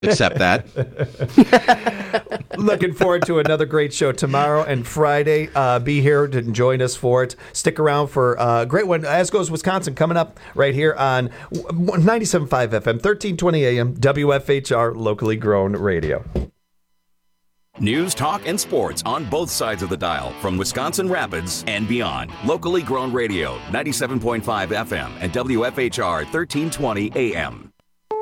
accept that. Looking forward to another great show tomorrow and Friday. Be here to join us for it. Stick around for a great one. As Goes Wisconsin coming up right here on 97.5 FM, 1320 AM, WFHR, locally grown radio. News, talk, and sports on both sides of the dial from Wisconsin Rapids and beyond. Locally grown radio, 97.5 FM and WFHR 1320 AM.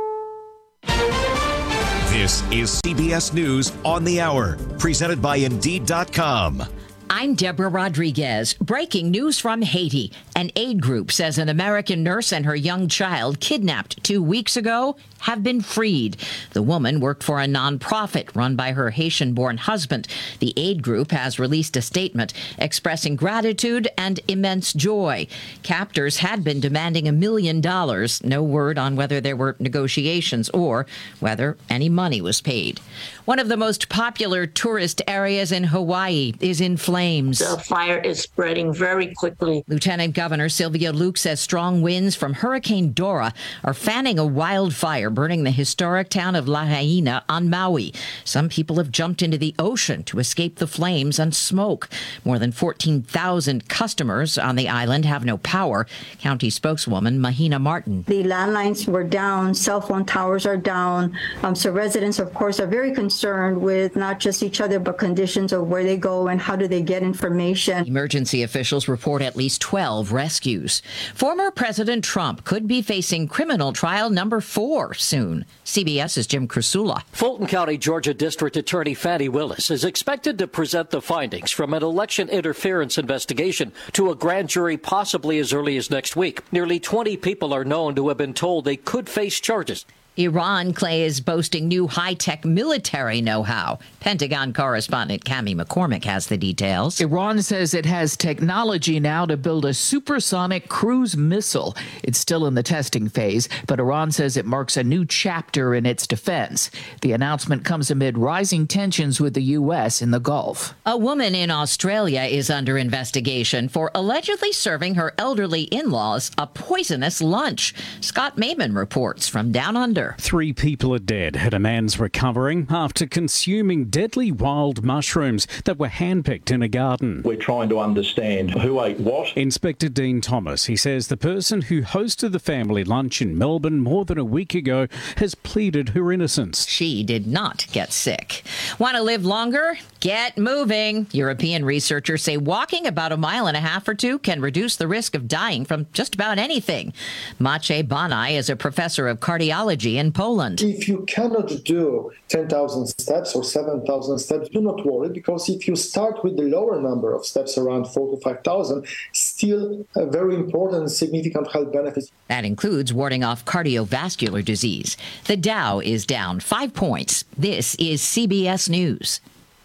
This is CBS News on the Hour, presented by Indeed.com. I'm Deborah Rodriguez. Breaking news from Haiti. An aid group says an American nurse and her young child kidnapped 2 weeks ago have been freed. The woman worked for a nonprofit run by her Haitian-born husband. The aid group has released a statement expressing gratitude and immense joy. Captors had been demanding $1 million. No word on whether there were negotiations or whether any money was paid. One of the most popular tourist areas in Hawaii is in flames. The fire is spreading very quickly. Lieutenant Governor Sylvia Luke says strong winds from Hurricane Dora are fanning a wildfire, burning the historic town of Lahaina on Maui. Some people have jumped into the ocean to escape the flames and smoke. More than 14,000 customers on the island have no power. County spokeswoman Mahina Martin. The landlines were down, cell phone towers are down. So residents, of course, are very concerned with not just each other, but conditions of where they go and how do they get information. Emergency officials report at least 12 rescues. Former President Trump could be facing criminal trial number 4 soon. CBS's Jim Krasula. Fulton County, Georgia District Attorney Fani Willis is expected to present the findings from an election interference investigation to a grand jury possibly as early as next week. Nearly 20 people are known to have been told they could face charges. Iran is boasting new high-tech military know-how. Pentagon correspondent Cammie McCormick has the details. Iran says it has technology now to build a supersonic cruise missile. It's still in the testing phase, but Iran says it marks a new chapter in its defense. The announcement comes amid rising tensions with the U.S. in the Gulf. A woman in Australia is under investigation for allegedly serving her elderly in-laws a poisonous lunch. Scott Maiman reports from Down Under. 3 people are dead and a man's recovering after consuming deadly wild mushrooms that were handpicked in a garden. We're trying to understand who ate what. Inspector Dean Thomas, he says the person who hosted the family lunch in Melbourne more than a week ago has pleaded her innocence. She did not get sick. Want to live longer? Get moving. European researchers say walking about 1.5 miles or 2 can reduce the risk of dying from just about anything. Maciej Banaj is a professor of cardiology in Poland. If you cannot do 10,000 steps or 7,000 steps, do not worry, because if you start with the lower number of steps, around 4,000 to 5,000, still a very important and significant health benefits. That includes warding off cardiovascular disease. The Dow is down 5 points. This is CBS News.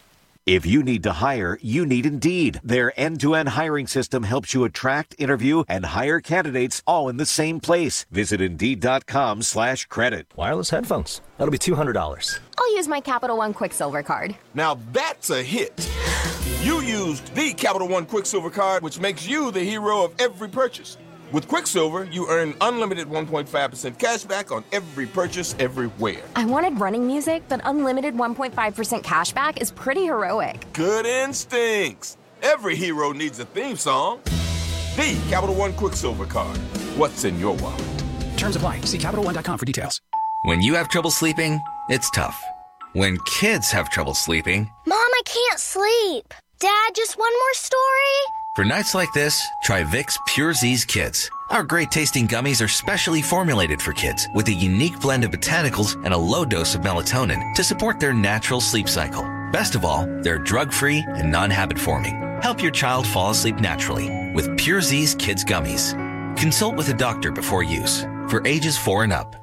If you need to hire, you need Indeed. Their end-to-end hiring system helps you attract, interview, and hire candidates all in the same place. Visit Indeed.com/credit. Wireless headphones. That'll be $200. I'll use my Capital One Quicksilver card. Now that's a hit. You used the Capital One Quicksilver card, which makes you the hero of every purchase. With Quicksilver, you earn unlimited 1.5% cash back on every purchase everywhere. I wanted running music, but unlimited 1.5% cash back is pretty heroic. Good instincts. Every hero needs a theme song. The Capital One Quicksilver card. What's in your wallet? Terms apply. See CapitalOne.com for details. When you have trouble sleeping, it's tough. When kids have trouble sleeping... Mom, I can't sleep. Dad, just one more story? For nights like this, try Vicks Pure Z's Kids. Our great-tasting gummies are specially formulated for kids with a unique blend of botanicals and a low dose of melatonin to support their natural sleep cycle. Best of all, they're drug-free and non-habit forming. Help your child fall asleep naturally with Pure Z's Kids Gummies. Consult with a doctor before use. For ages 4 and up.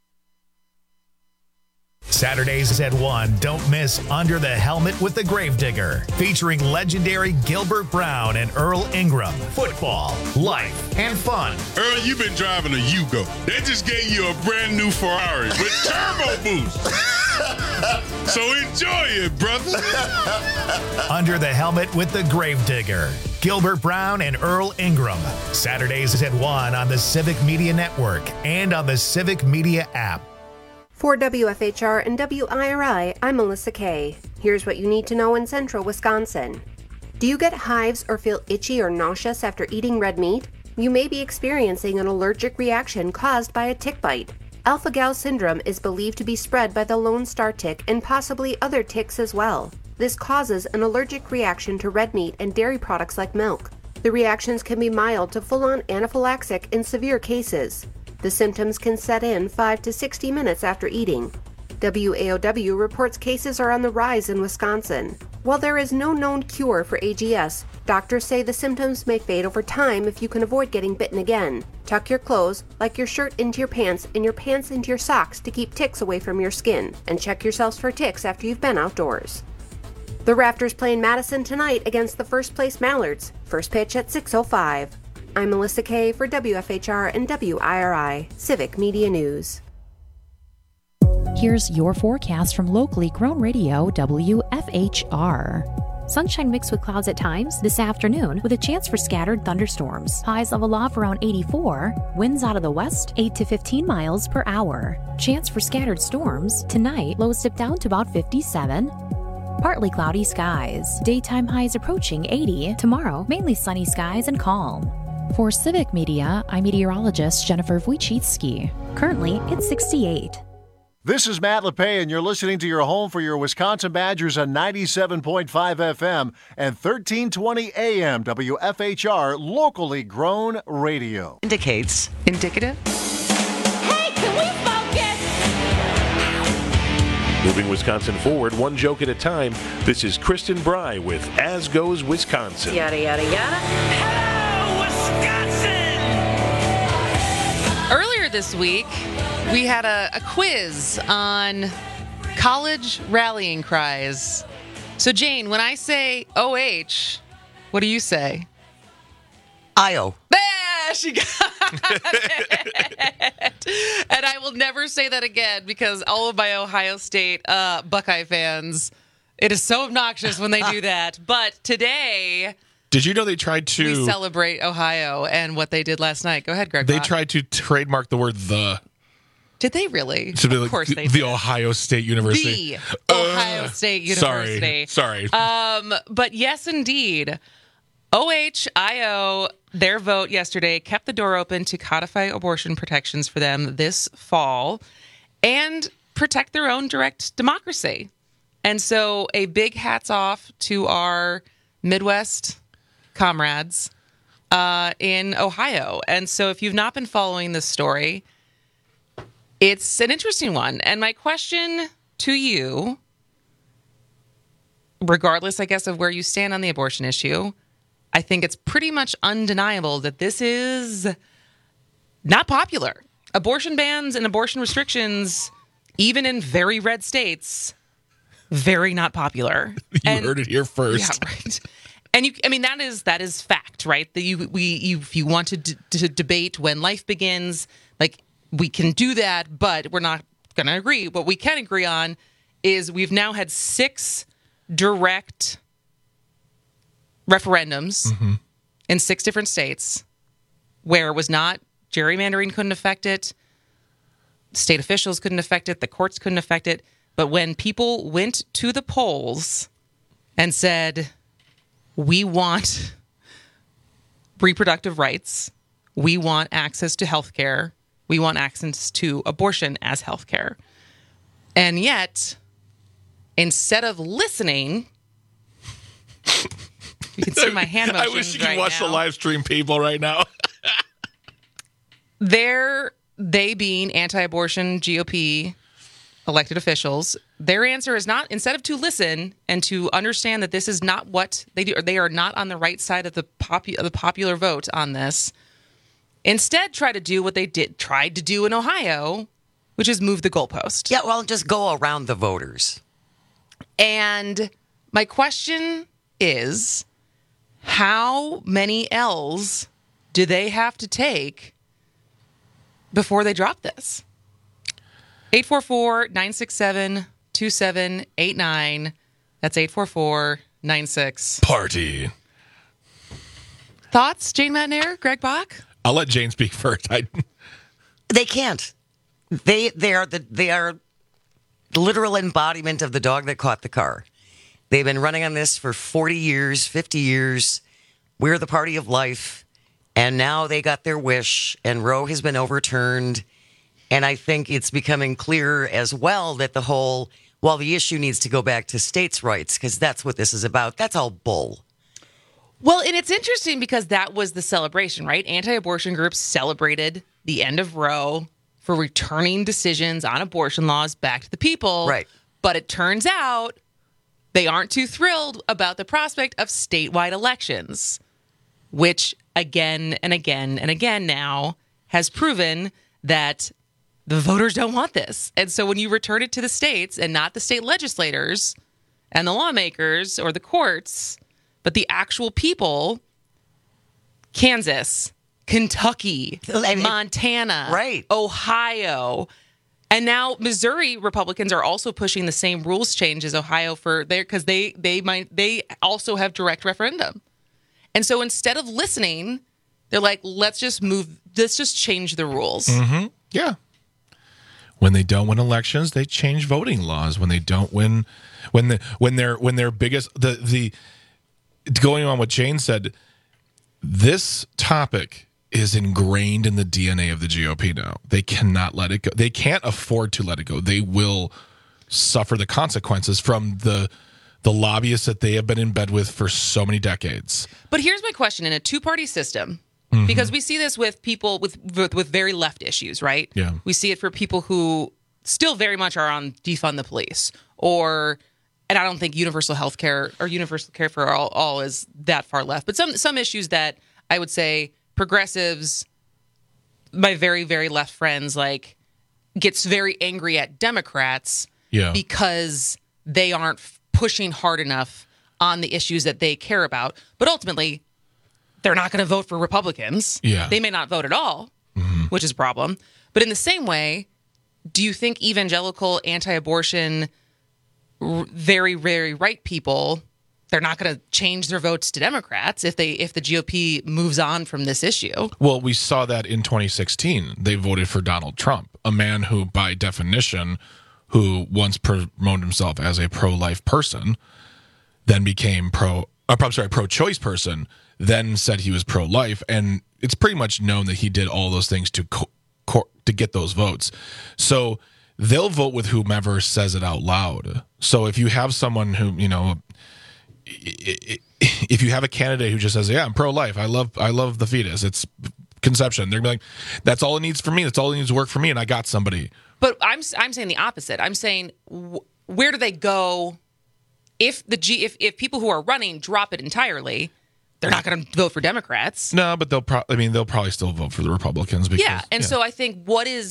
Saturdays at 1, don't miss Under the Helmet with the Gravedigger, featuring legendary Gilbert Brown and Earl Ingram. Football, life, and fun. Earl, you've been driving a Yugo. They just gave you a brand new Ferrari with turbo boost. So enjoy it, brother. Under the Helmet with the Gravedigger, Gilbert Brown and Earl Ingram. Saturdays at 1 on the Civic Media Network and on the Civic Media app. For WFHR and WIRI, I'm Melissa Kay. Here's what you need to know in central Wisconsin. Do you get hives or feel itchy or nauseous after eating red meat? You may be experiencing an allergic reaction caused by a tick bite. Alpha-gal syndrome is believed to be spread by the Lone Star tick and possibly other ticks as well. This causes an allergic reaction to red meat and dairy products like milk. The reactions can be mild to full-on anaphylactic in severe cases. The symptoms can set in 5 to 60 minutes after eating. WAOW reports cases are on the rise in Wisconsin. While there is no known cure for AGS, doctors say the symptoms may fade over time if you can avoid getting bitten again. Tuck your clothes, like your shirt, into your pants and your pants into your socks to keep ticks away from your skin, and check yourselves for ticks after you've been outdoors. The Raptors play in Madison tonight against the first-place Mallards. First pitch at 6:05. I'm Melissa Kay for WFHR and WIRI, Civic Media News. Here's your forecast from locally grown radio WFHR. Sunshine mixed with clouds at times this afternoon with a chance for scattered thunderstorms. Highs level off around 84. Winds out of the west 8 to 15 miles per hour. Chance for scattered storms. Tonight, lows dip down to about 57. Partly cloudy skies. Daytime highs approaching 80. Tomorrow, mainly sunny skies and calm. For Civic Media, I'm meteorologist Jennifer Wojcicki. Currently, it's 68. This is Matt LePay, and you're listening to your home for your Wisconsin Badgers on 97.5 FM and 1320 AM WFHR, locally grown radio. Indicates. Indicative. Hey, can we focus? Moving Wisconsin forward, one joke at a time. This is Kristen Bry with As Goes Wisconsin. Yada, yada, yada. Hello, Wisconsin! Earlier this week, we had a quiz on college rallying cries. So, Jane, when I say OH, what do you say? IO. Yeah, she got it. And I will never say that again because all of my Ohio State Buckeye fans, it is so obnoxious when they do that. But today... Did you know they tried to... We celebrate Ohio and what they did last night. Go ahead, Greg. They tried to trademark the word "the." Did they really? Of course they did. The Ohio State University. The Ohio State University. Sorry. But yes, indeed. OHIO, their vote yesterday kept the door open to codify abortion protections for them this fall and protect their own direct democracy. And so a big hats off to our Midwest comrades in Ohio. And so if you've not been following this story, it's an interesting one. And my question to you, regardless, I guess, of where you stand on the abortion issue, I think it's pretty much undeniable that this is not popular. Abortion bans and abortion restrictions, even in very red states, very not popular. You heard it here first. Yeah, right. And that is fact, right? That if you want to debate when life begins, like, we can do that, but we're not going to agree. What we can agree on is we've now had 6 direct referendums in 6 different states where it was not, gerrymandering couldn't affect it, state officials couldn't affect it, the courts couldn't affect it. But when people went to the polls and said, we want reproductive rights, we want access to health care, we want access to abortion as health care. And yet, instead of listening, you can see my hand motions. I wish you could right watch now. the live stream people right now. They being anti-abortion GOP elected officials, their answer is not, instead of to listen and to understand that this is not what they do, or they are not on the right side of the popular vote on this, instead try to do what they tried to do in Ohio, which is move the goalpost. Yeah, well, just go around the voters. And my question is, how many L's do they have to take before they drop this? 844-967-2789. That's 844-96. Party. Thoughts, Jane Matnair, Greg Bach? I'll let Jane speak first. They can't. They are literal embodiment of the dog that caught the car. They've been running on this for 40 years, 50 years. We're the party of life. And now they got their wish, and Roe has been overturned. And I think it's becoming clear as well that the issue needs to go back to states' rights, because that's what this is about. That's all bull. Well, and it's interesting because that was the celebration, right? Anti-abortion groups celebrated the end of Roe for returning decisions on abortion laws back to the people. Right. But it turns out they aren't too thrilled about the prospect of statewide elections, which again and again and again now has proven that the voters don't want this. And so when you return it to the states and not the state legislators and the lawmakers or the courts, but the actual people, Kansas, Kentucky, Montana, right, Ohio, and now Missouri Republicans are also pushing the same rules change as Ohio for there because they also have direct referendum. And so instead of listening, they're like, let's just change the rules. Mm-hmm. Yeah. When they don't win elections, they change voting laws. When they don't win, when their biggest the going on what Jane said, this topic is ingrained in the DNA of the GOP now. They cannot let it go. They can't afford to let it go. They will suffer the consequences from the lobbyists that they have been in bed with for so many decades. But here's my question: in a two-party system, because we see this with people with very left issues, right? Yeah. We see it for people who still very much are on defund the police, and I don't think universal health care or universal care for all is that far left. But some issues that I would say progressives, my very, very left friends, like, gets very angry at Democrats because they aren't pushing hard enough on the issues that they care about. But ultimately, they're not going to vote for Republicans. Yeah. They may not vote at all, which is a problem. But in the same way, do you think evangelical, anti-abortion, very, very right people, they're not going to change their votes to Democrats if the GOP moves on from this issue? Well, we saw that in 2016. They voted for Donald Trump, a man who, by definition, who once promoted himself as a pro-life person, then became pro-choice person, then said he was pro-life, and it's pretty much known that he did all those things to get those votes. So they'll vote with whomever says it out loud. So if you have someone who, if you have a candidate who just says, "Yeah, I'm pro-life. I love the fetus. It's conception," they're gonna be like, "That's all it needs for me. That's all it needs to work for me," and I got somebody. But I'm saying the opposite. I'm saying where do they go if people who are running drop it entirely? They're not going to vote for Democrats. No, but they'll probably still vote for the Republicans. Because, so I think what is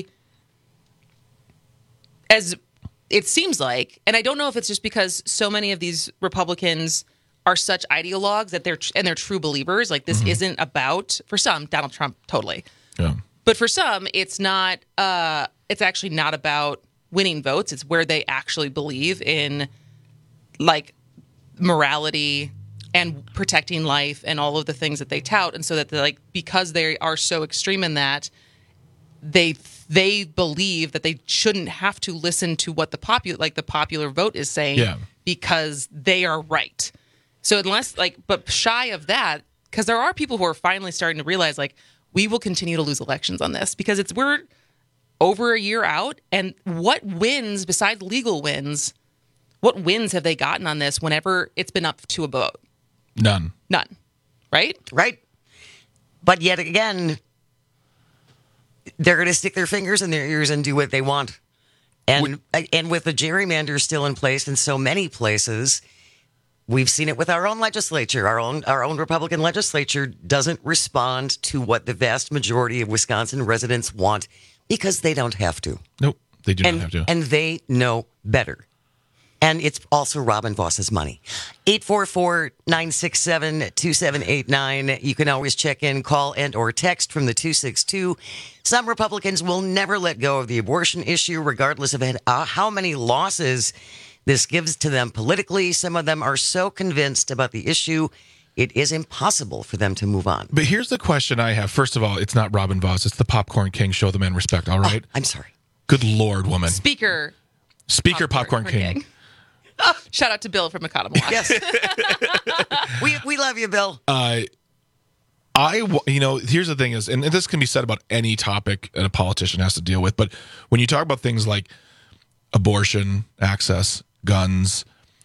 as it seems like, and I don't know if it's just because so many of these Republicans are such ideologues that they're true believers. Like, this isn't about, for some, Donald Trump, totally. Yeah. But for some, it's not. It's actually not about winning votes. It's where they actually believe in, like, morality and protecting life and all of the things that they tout. And so that because they are so extreme in that, they believe that they shouldn't have to listen to what the popular vote is saying because they are right. So but shy of that, because there are people who are finally starting to realize, like, we will continue to lose elections on this because we're over a year out. And what wins besides legal wins? What wins have they gotten on this whenever it's been up to a vote? None. Right. But yet again, they're going to stick their fingers in their ears and do what they want. And with the gerrymander still in place in so many places, we've seen it with our own legislature. Our own Republican legislature doesn't respond to what the vast majority of Wisconsin residents want because they don't have to. Nope, they do not have to. And they know better. And it's also Robin Voss's money. 844-967-2789. You can always check in, call, and or text from the 262. Some Republicans will never let go of the abortion issue, regardless of how many losses this gives to them politically. Some of them are so convinced about the issue, it is impossible for them to move on. But here's the question I have. First of all, it's not Robin Voss. It's the Popcorn King. Show the man respect, all right? I'm sorry. Good Lord, woman. Speaker Speaker Popcorn King. Shout out to Bill from Economowoc. Yes. we love you, Bill. Here's the thing is, and this can be said about any topic that a politician has to deal with, but when you talk about things like abortion, access, guns,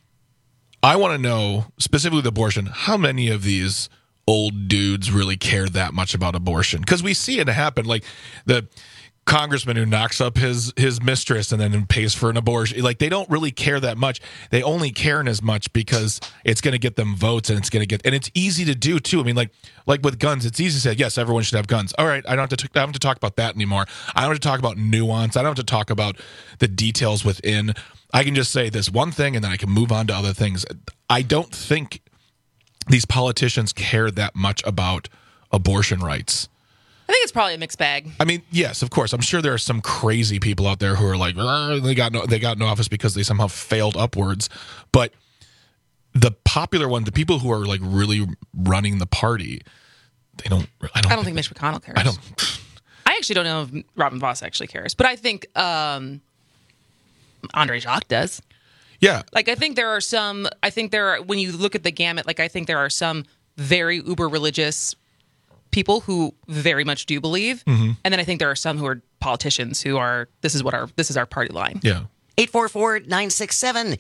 I want to know, specifically with abortion, how many of these old dudes really care that much about abortion? Because we see it happen, like the congressman who knocks up his mistress and then pays for an abortion. Like, they don't really care that much. They only care in as much because it's going to get them votes, and and it's easy to do too. I mean, like with guns, it's easy to say, yes, everyone should have guns. All right, I don't have to talk about that anymore. I don't have to talk about nuance. I don't have to talk about the details within. I can just say this one thing, and then I can move on to other things. I don't think these politicians care that much about abortion rights. I think it's probably a mixed bag. I mean, yes, of course. I'm sure there are some crazy people out there who are like, they got no office because they somehow failed upwards. But the popular one, the people who are like really running the party, I don't think Mitch McConnell cares. I actually don't know if Robin Vos actually cares, but I think Andre Jacques does. Yeah. Like, I think when you look at the gamut, like, I think there are some very uber religious people who very much do believe, and then I think there are some who are politicians who are this is our party line. Yeah. 844-967-2789,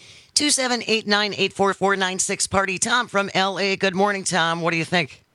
844-96-PARTY. Tom from LA. Good morning, Tom. What do you think?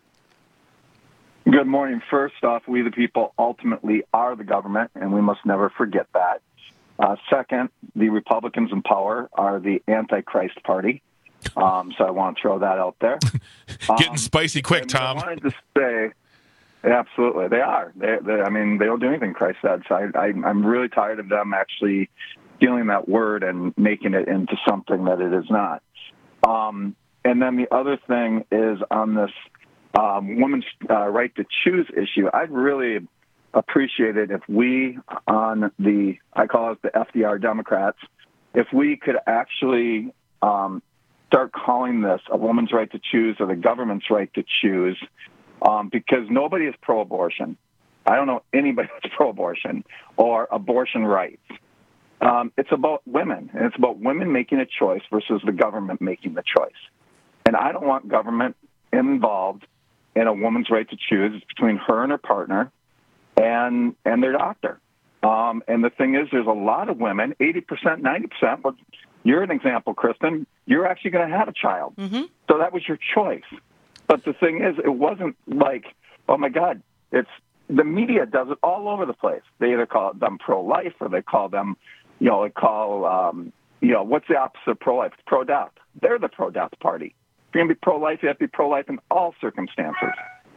Good morning. First off, we the people ultimately are the government, and we must never forget that. Second, the Republicans in power are the Antichrist party. So I want to throw that out there. Getting spicy quick, Tom. I wanted to say, absolutely, they are. They don't do anything Christ said. So I'm really tired of them actually stealing that word and making it into something that it is not. And then the other thing is on this woman's right to choose issue. I'd really appreciate it if we on I call it the FDR Democrats, if we could actually start calling this a woman's right to choose or the government's right to choose, because nobody is pro-abortion. I don't know anybody that's pro-abortion or abortion rights. It's about women, and it's about women making a choice versus the government making the choice. And I don't want government involved in a woman's right to choose. It's between her and her partner and their doctor. And the thing is, there's a lot of women, 80%, 90%, but you're an example, Kristen. You're actually going to have a child. Mm-hmm. So that was your choice. But the thing is, it wasn't like, oh, my God, the media does it all over the place. They either call them pro-life or they call them, what's the opposite of pro-life? It's pro-death. They're the pro-death party. If you're going to be pro-life, you have to be pro-life in all circumstances.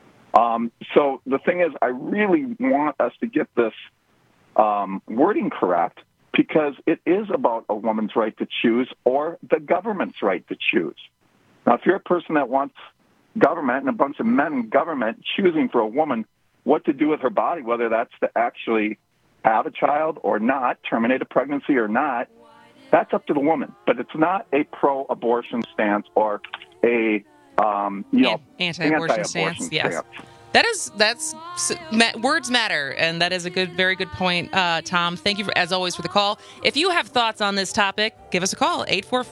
So the thing is, I really want us to get this wording correct, because it is about a woman's right to choose or the government's right to choose. Now, if you're a person that wants government and a bunch of men in government choosing for a woman what to do with her body, whether that's to actually have a child or not, terminate a pregnancy or not, that's up to the woman. But it's not a pro-abortion stance or a anti-abortion stance. Yes. That's words matter, and that is a very good point, Tom. Thank you, as always, for the call. If you have thoughts on this topic, give us a call,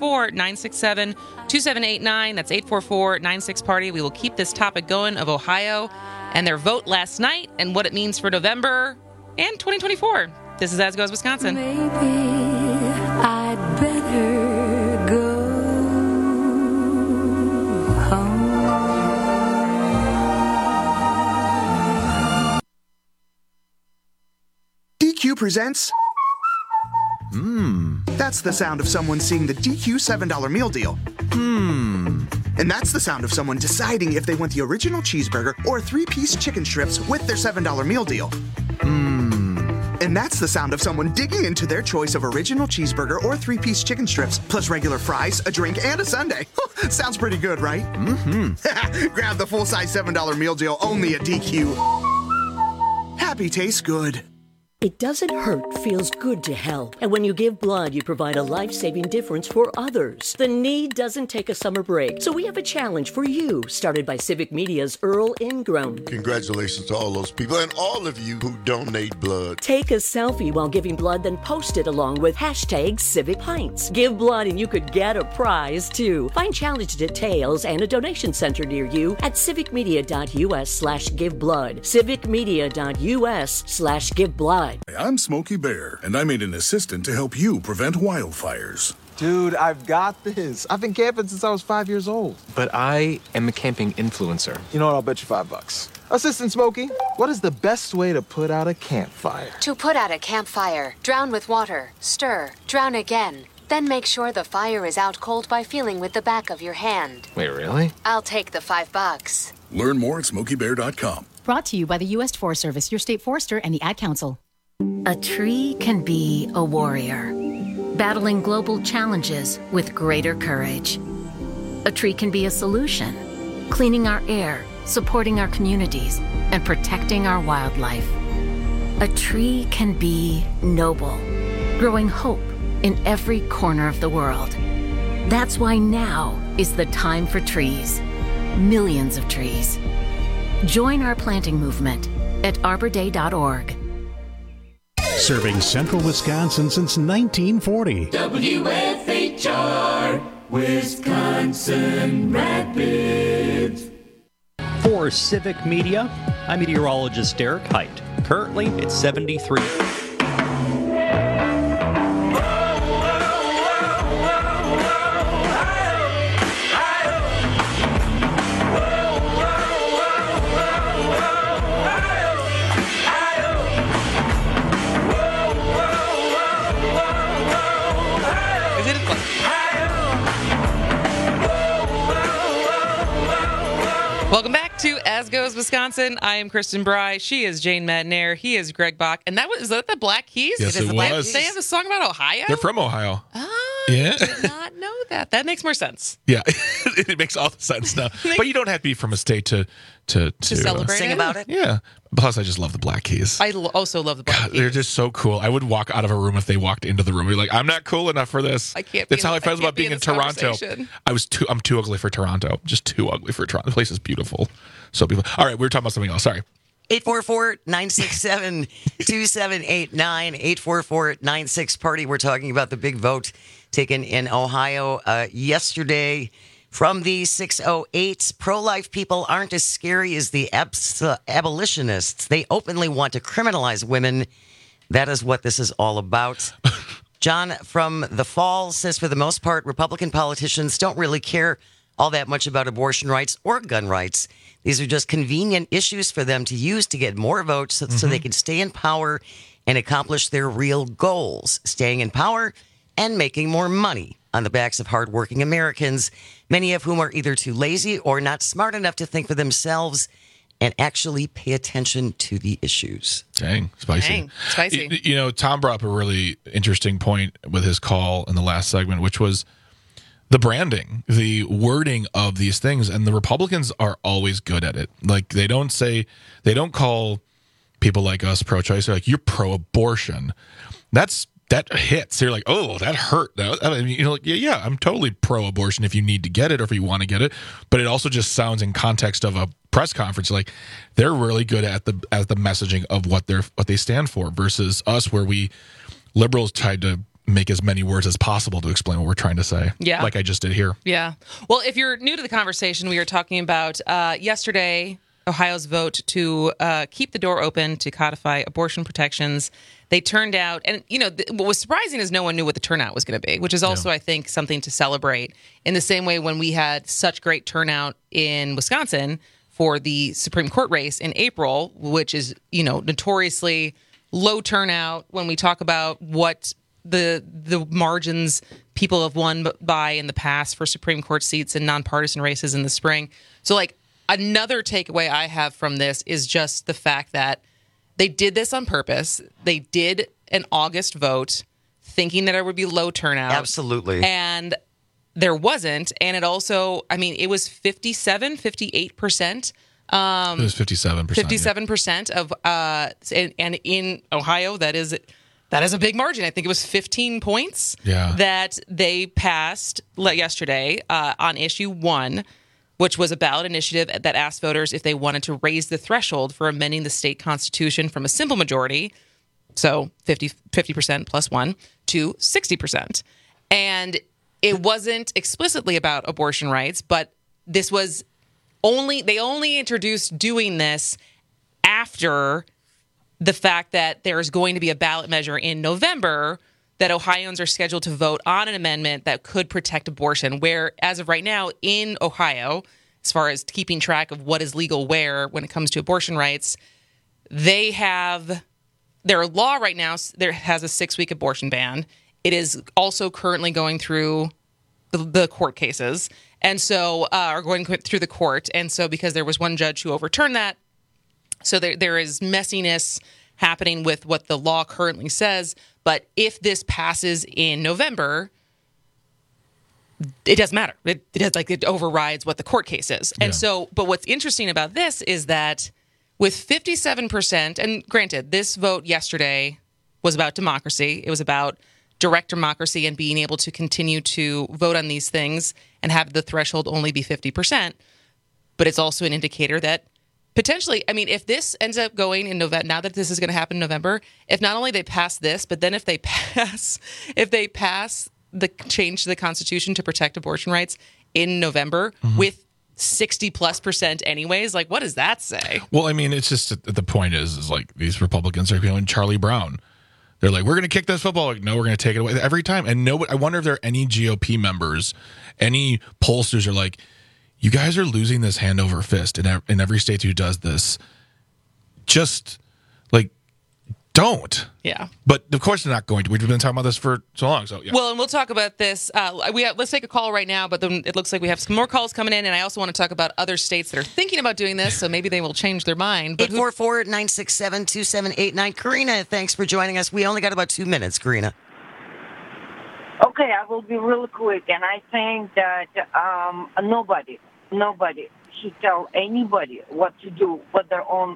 844-967-2789. That's 844-96-PARTY. We will keep this topic going of Ohio and their vote last night and what it means for November and 2024. This is As Goes Wisconsin. Maybe I'd better go home. DQ presents... That's the sound of someone seeing the DQ $7 meal deal. And that's the sound of someone deciding if they want the original cheeseburger or 3-piece chicken strips with their $7 meal deal. And that's the sound of someone digging into their choice of original cheeseburger or 3-piece chicken strips, plus regular fries, a drink, and a sundae. Sounds pretty good, right? Grab the full-size $7 meal deal only at DQ. Happy tastes good. It doesn't hurt, feels good to help. And when you give blood, you provide a life-saving difference for others. The need doesn't take a summer break. So we have a challenge for you, started by Civic Media's Earl Ingram. Congratulations to all those people and all of you who donate blood. Take a selfie while giving blood, then post it along with #CivicPints. Give blood and you could get a prize, too. Find challenge details and a donation center near you at civicmedia.us/giveblood. civicmedia.us/giveblood. I'm Smokey Bear, and I made an assistant to help you prevent wildfires. Dude, I've got this. I've been camping since I was 5 years old. But I am a camping influencer. You know what? I'll bet you $5. Assistant Smokey, what is the best way to put out a campfire? To put out a campfire, drown with water, stir, drown again. Then make sure the fire is out cold by feeling with the back of your hand. Wait, really? I'll take the $5. Learn more at SmokeyBear.com. Brought to you by the U.S. Forest Service, your state forester, and the Ad Council. A tree can be a warrior, battling global challenges with greater courage. A tree can be a solution, cleaning our air, supporting our communities, and protecting our wildlife. A tree can be noble, growing hope in every corner of the world. That's why now is the time for trees. Millions of trees. Join our planting movement at arborday.org. Serving central Wisconsin since 1940. WFHR, Wisconsin Rapids. For Civic Media, I'm meteorologist Derek Height. Currently, it's 73. Welcome back to As Goes Wisconsin. I am Kristen Bry. She is Jane Madnair. He is Greg Bach. And is that the Black Keys? Yes, it was. They have a song about Ohio? They're from Ohio. Oh, yeah. I did not know that. That makes more sense. Yeah, it makes all the sense now. But you don't have to be from a state to celebrate sing about it. Yeah. Plus, I just love the Black Keys. I also love the Black Keys. They're just so cool. I would walk out of a room if they walked into the room. Be like, I'm not cool enough for this. I can't. That's how I felt about being in Toronto. I'm too ugly for Toronto. Just too ugly for Toronto. The place is beautiful. So beautiful. All right, we were talking about something else. Sorry. 844-967-2789. 844-96-PARTY. We're talking about the big vote taken in Ohio yesterday. From the 608, pro-life people aren't as scary as the abolitionists. They openly want to criminalize women. That is what this is all about. John from the Fall says, for the most part, Republican politicians don't really care all that much about abortion rights or gun rights. These are just convenient issues for them to use to get more votes so they can stay in power and accomplish their real goals, staying in power and making more money on the backs of hardworking Americans, many of whom are either too lazy or not smart enough to think for themselves and actually pay attention to the issues. Dang, spicy. You know, Tom brought up a really interesting point with his call in the last segment, which was the branding, the wording of these things. And the Republicans are always good at it. Like, they don't call people like us pro-choice. They're like, you're pro-abortion. That hits. You're like, oh, that hurt. I mean, you know, like, yeah, I'm totally pro-abortion if you need to get it or if you want to get it. But it also just sounds in context of a press conference like they're really good at the messaging of what they stand for versus us, where we liberals tried to make as many words as possible to explain what we're trying to say. Yeah, like I just did here. Yeah. Well, if you're new to the conversation, we were talking about yesterday Ohio's vote to keep the door open to codify abortion protections. They turned out, and you know, what was surprising is no one knew what the turnout was going to be, which is also, I think, something to celebrate. In the same way, when we had such great turnout in Wisconsin for the Supreme Court race in April, which is, you know, notoriously low turnout when we talk about what the margins people have won by in the past for Supreme Court seats and nonpartisan races in the spring. So, like, another takeaway I have from this is just the fact that they did this on purpose. They did an August vote thinking that there would be low turnout. Absolutely. And there wasn't. And it also, I mean, it was 58% It was 57%. 57% of, and in Ohio, that is a big margin. I think it was 15 points that they passed yesterday on issue 1, which was a ballot initiative that asked voters if they wanted to raise the threshold for amending the state constitution from a simple majority, so 50% plus 1, to 60%. And it wasn't explicitly about abortion rights, but this was they only introduced doing this after the fact that there's going to be a ballot measure in November that Ohioans are scheduled to vote on an amendment that could protect abortion, where as of right now in Ohio, as far as keeping track of what is legal where when it comes to abortion rights, they have their law right now has a 6-week abortion ban. It is also currently going through the court cases, and so are going through the court. And so because there was one judge who overturned that, so there is messiness happening with what the law currently says. But if this passes in November, it doesn't matter. It overrides what the court case is. And so, but what's interesting about this is that with 57%, and granted, this vote yesterday was about democracy. It was about direct democracy and being able to continue to vote on these things and have the threshold only be 50%. But it's also an indicator that potentially, I mean, if this ends up going in November, now that this is going to happen in November, if not only they pass this, but then if they pass the change to the Constitution to protect abortion rights in November with 60+% anyways, like, what does that say? Well, I mean, it's just the point is like these Republicans are going Charlie Brown. They're like, we're going to kick this football. Like, no, we're going to take it away every time. And I wonder if there are any GOP members, any pollsters are like, you guys are losing this hand over fist in every state who does this. Just like, don't. Yeah. But of course they're not going to. We've been talking about this for so long. So yeah. Well, and we'll talk about this. Let's take a call right now, but then it looks like we have some more calls coming in, and I also want to talk about other states that are thinking about doing this, so maybe they will change their mind. 844-967-2789. Karina, thanks for joining us. We only got about 2 minutes, Karina. Okay, I will be really quick, and I think that nobody should tell anybody what to do with their own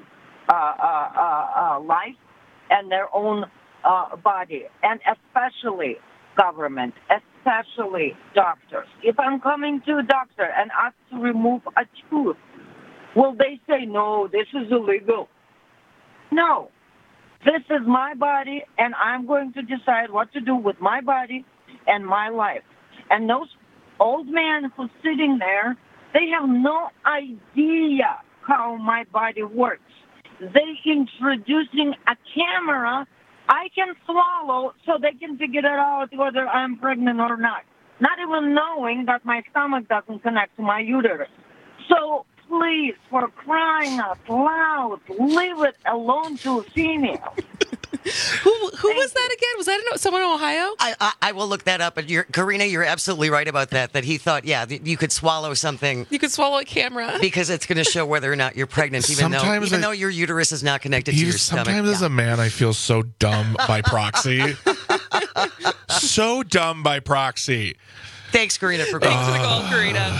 life and their own body, and especially government, especially doctors. If I'm coming to a doctor and asked to remove a tooth, will they say, no, this is illegal? No. This is my body, and I'm going to decide what to do with my body and my life. And those old men who's sitting there, they have no idea how my body works. They introducing a camera I can swallow so they can figure it out whether I'm pregnant or not. Not even knowing that my stomach doesn't connect to my uterus. So please, for crying out loud, leave it alone to a female. Who was that again? Was that someone in Ohio? I will look that up. But Karina, you're absolutely right about that. That he thought, you could swallow something. You could swallow a camera because it's going to show whether or not you're pregnant, even though your uterus is not connected to your stomach. Sometimes as a man, I feel so dumb by proxy. So dumb by proxy. Thanks, Karina, for calling. Thanks for the call, Karina.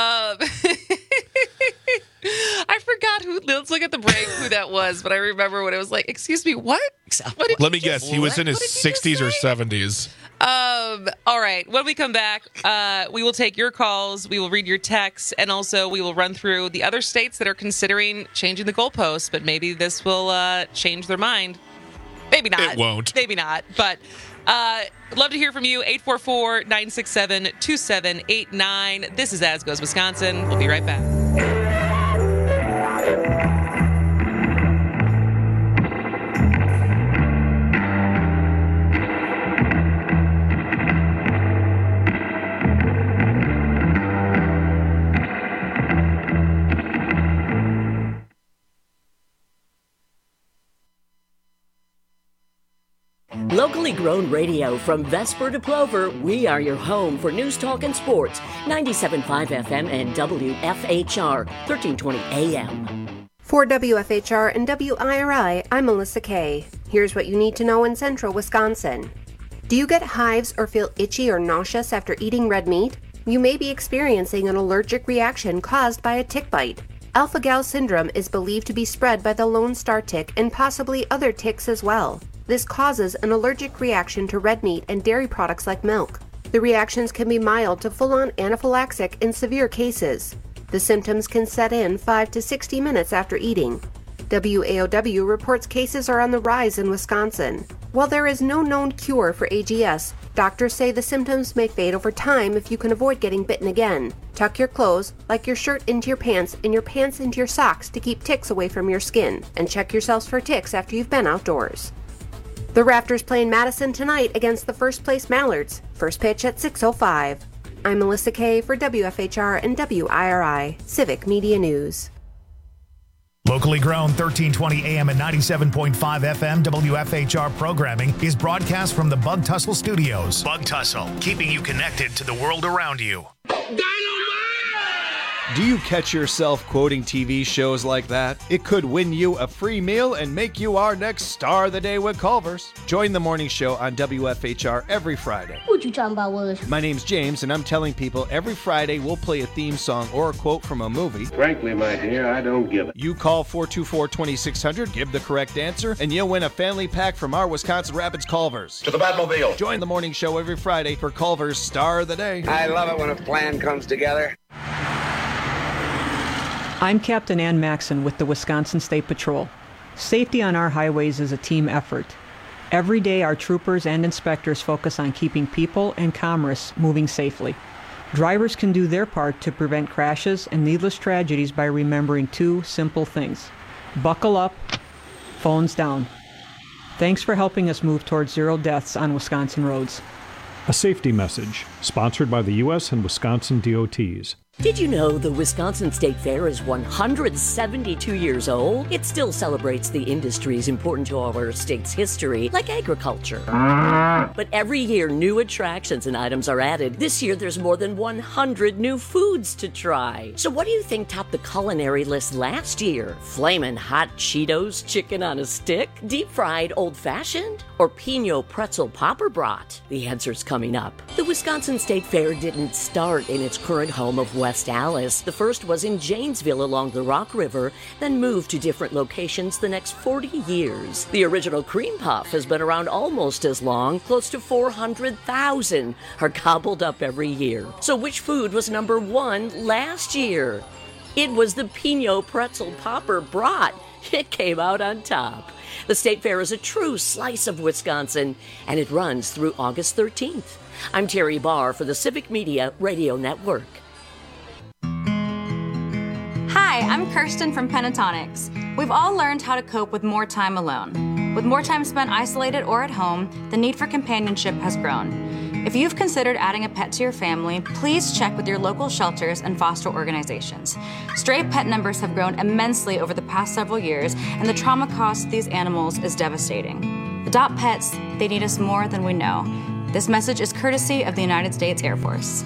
I forgot who. Let's look at the break who that was, but I remember when it was like, "Excuse me, what?" Let me guess. He was in his 60s or 70s. All right. When we come back, we will take your calls. We will read your texts, and also we will run through the other states that are considering changing the goalposts. But maybe this will change their mind. Maybe not. It won't. Maybe not. But love to hear from you. 844-967-2789. This is As Goes Wisconsin. We'll be right back. Locally grown radio from Vesper to Plover, we are your home for news, talk, and sports. 97.5 FM and WFHR, 1320 AM. For WFHR and WIRI, I'm Melissa Kay. Here's what you need to know in central Wisconsin. Do you get hives or feel itchy or nauseous after eating red meat? You may be experiencing an allergic reaction caused by a tick bite. Alpha-gal syndrome is believed to be spread by the Lone Star tick and possibly other ticks as well. This causes an allergic reaction to red meat and dairy products like milk. The reactions can be mild to full-on anaphylactic in severe cases. The symptoms can set in 5 to 60 minutes after eating. WAOW reports cases are on the rise in Wisconsin. While there is no known cure for AGS, doctors say the symptoms may fade over time if you can avoid getting bitten again. Tuck your clothes, like your shirt, into your pants and your pants into your socks to keep ticks away from your skin, and check yourselves for ticks after you've been outdoors. The Raptors play in Madison tonight against the first-place Mallards. First pitch at 6:05. I'm Melissa Kay for WFHR and WIRI Civic Media News. Locally grown 1320 AM and 97.5 FM WFHR programming is broadcast from the Bug Tussle Studios. Bug Tussle, keeping you connected to the world around you. Do you catch yourself quoting TV shows like that? It could win you a free meal and make you our next Star of the Day with Culver's. Join the morning show on WFHR every Friday. What you talking about, Willis? My name's James, and I'm telling people every Friday we'll play a theme song or a quote from a movie. Frankly, my dear, I don't give it. You call 424-2600, give the correct answer, and you'll win a family pack from our Wisconsin Rapids Culver's. To the Batmobile. Join the morning show every Friday for Culver's Star of the Day. I love it when a plan comes together. I'm Captain Ann Maxon with the Wisconsin State Patrol. Safety on our highways is a team effort. Every day our troopers and inspectors focus on keeping people and commerce moving safely. Drivers can do their part to prevent crashes and needless tragedies by remembering 2 simple things. Buckle up, phones down. Thanks for helping us move towards 0 deaths on Wisconsin roads. A safety message sponsored by the U.S. and Wisconsin DOTs. Did you know the Wisconsin State Fair is 172 years old? It still celebrates the industries important to our state's history, like agriculture. But every year, new attractions and items are added. This year, there's more than 100 new foods to try. So what do you think topped the culinary list last year? Flamin' hot Cheetos chicken on a stick? Deep-fried old-fashioned? Or Pinot pretzel popper brat? The answer's coming up. The Wisconsin State Fair didn't start in its current home of West Allis. The first was in Janesville along the Rock River, then moved to different locations the next 40 years. The original cream puff has been around almost as long. Close to 400,000 are gobbled up every year. So which food was number 1 last year? It was the Pinot pretzel popper brat. It came out on top. The State Fair is a true slice of Wisconsin, and it runs through August 13th. I'm Terry Barr for the Civic Media Radio Network. Hi, I'm Kirsten from Pentatonics. We've all learned how to cope with more time alone. With more time spent isolated or at home, the need for companionship has grown. If you've considered adding a pet to your family, please check with your local shelters and foster organizations. Stray pet numbers have grown immensely over the past several years, and the trauma caused to these animals is devastating. Adopt pets, they need us more than we know. This message is courtesy of the United States Air Force.